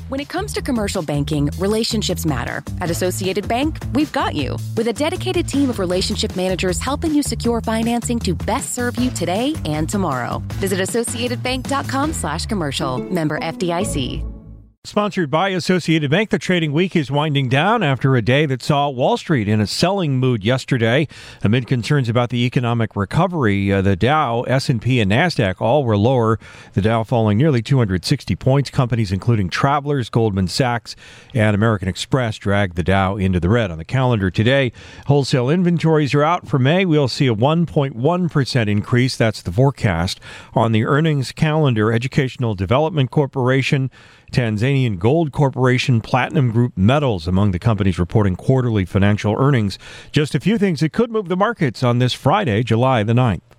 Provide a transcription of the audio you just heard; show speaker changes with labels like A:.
A: When it comes to commercial banking, relationships matter. At Associated Bank, we've got you. With a dedicated team of relationship managers helping you secure financing to best serve you today and tomorrow. Visit AssociatedBank.com/commercial. Member FDIC.
B: Sponsored by Associated Bank, the trading week is winding down after a day that saw Wall Street in a selling mood yesterday. Amid concerns about the economic recovery, the Dow, S&P, and NASDAQ all were lower. The Dow falling nearly 260 points. Companies including Travelers, Goldman Sachs, and American Express dragged the Dow into the red. On the calendar today, wholesale inventories are out for May. We'll see a 1.1% increase. That's the forecast. On the earnings calendar, Educational Development Corporation, Tanzanian Gold Corporation, Platinum Group Metals among the companies reporting quarterly financial earnings. Just a few things that could move the markets on this Friday, July the 9th.